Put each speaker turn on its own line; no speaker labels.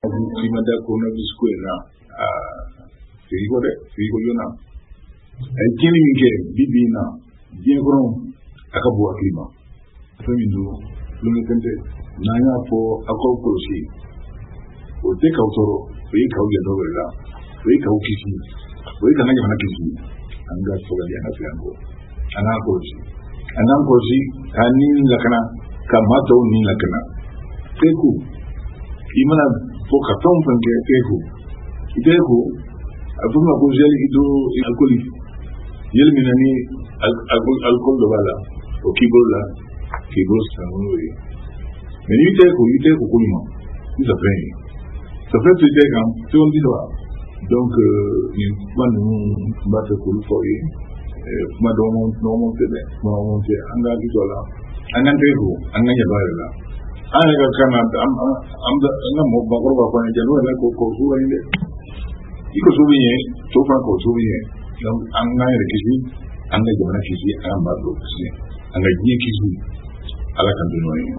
Kimada kona biskuena firigo yona ay kini nge bibina bien gron akabu akima famindo lumi kente nanya po akol kolosi o te kautoro o yi kauya dogela o yi kaukisi o yi kananya manakisi anga soga yana fiango anankosi kanin lakana kamato ni lakana teku imana po katon pange teku abuma ko jeli ido alcooli yel minani alcool do bala o kibol sanuri mais teku kulima ils apprennent ça fait tu sais quand tu on dit donc ni manu batte kul foye ma do mon tebe anga di dola anga teku anga yabala anga kana am da mo bagro ba ko ne jalo la ko suwa inde iko subiye to fa ko subiye donc anga rekisi anga jona kisi anga ba do kisi anga ji kisi ala kan do